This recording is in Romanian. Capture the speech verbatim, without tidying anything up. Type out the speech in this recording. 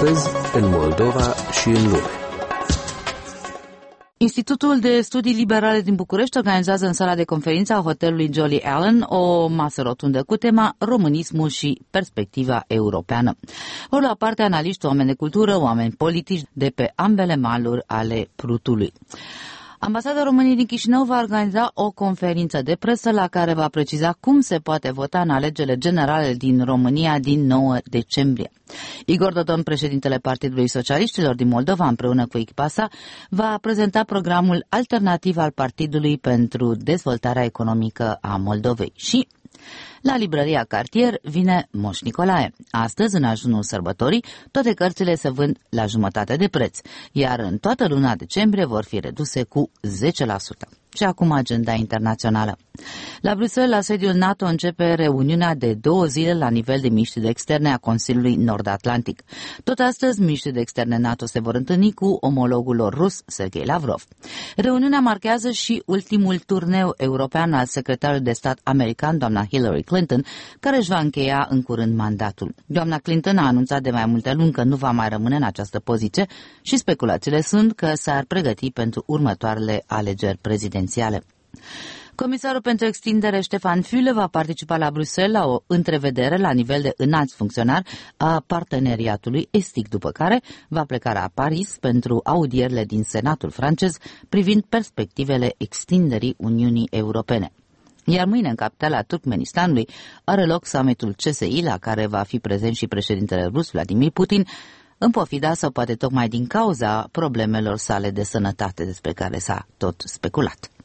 Astăzi, în Moldova și în lume. Institutul de Studii Liberale din București organizează în sala de conferință a hotelului Jolly Allen o masă rotundă cu tema Românismul și perspectiva europeană. Vor lua parte analiști, oameni de cultură, oameni politici de pe ambele maluri ale Prutului. Ambasada României din Chișinău va organiza o conferință de presă la care va preciza cum se poate vota în alegerile generale din România din nouă decembrie. Igor Dodon, președintele Partidului Socialiștilor din Moldova, împreună cu echipa sa, va prezenta programul alternativ al partidului pentru dezvoltarea economică a Moldovei. Și la librăria Cartier vine Moș Nicolae. Astăzi, în ajunul sărbătorii, toate cărțile se vând la jumătate de preț, iar în toată luna decembrie vor fi reduse cu zece la sută. Și acum agenda internațională. La Bruxelles, la sediul NATO, începe reuniunea de două zile la nivel de miniștri de externe a Consiliului Nord-Atlantic. Tot astăzi, miniștrii de externe NATO se vor întâlni cu omologul lor rus, Sergei Lavrov. Reuniunea marchează și ultimul turneu european al secretarului de stat american, doamna Hillary Clinton, care își va încheia în curând mandatul. Doamna Clinton a anunțat de mai multe luni că nu va mai rămâne în această poziție și speculațiile sunt că s-ar pregăti pentru următoarele alegeri prezidențiale. Comisarul pentru extindere Ștefan Füle va participa la Bruxelles la o întrevedere la nivel de înalți funcționari a parteneriatului estic, după care va pleca la Paris pentru audierile din Senatul francez privind perspectivele extinderii Uniunii Europene. Iar mâine, în capitala Turkmenistanului, are loc summitul C S I, la care va fi prezent și președintele rus Vladimir Putin, în pofida sau poate tocmai din cauza problemelor sale de sănătate despre care s-a tot speculat.